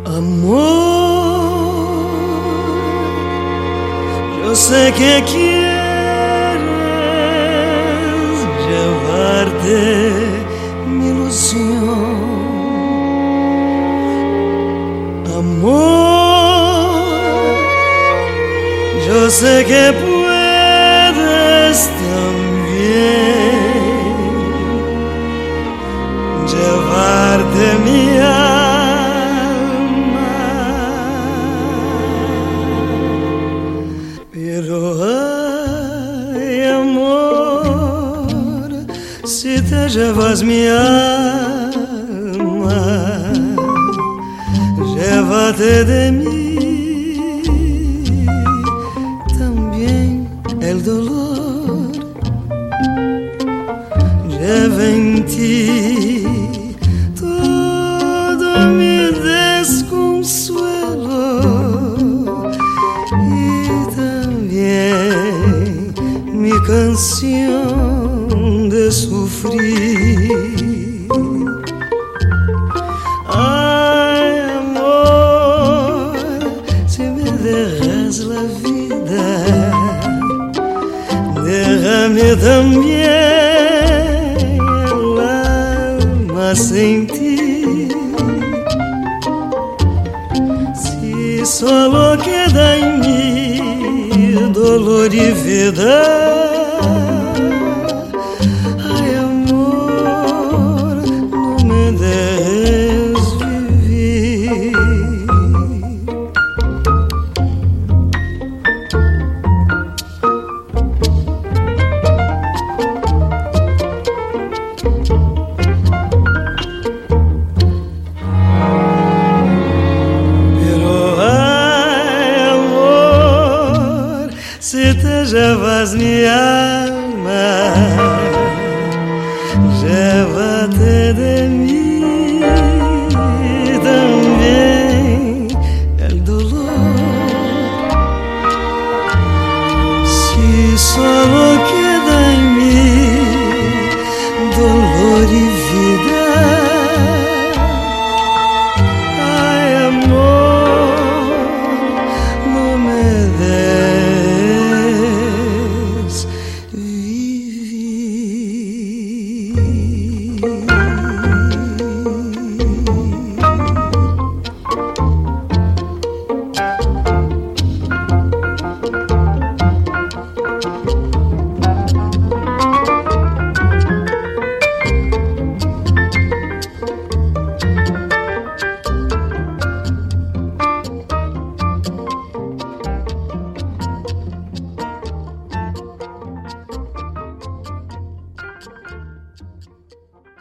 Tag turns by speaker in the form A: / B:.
A: Amor, yo sé que quieres llevarte mi ilusión. Amor, yo sé que puedes también llevarte mi alma, pero ay, amor, si te llevas mi alma, llévate de mí también el dolor. Lleva en ti todo mi desconsuelo y también mi canción de sufrir. Ay, amor, si me dejas la vida, déjame también sin ti. Si solo queda en mí dolor y vida,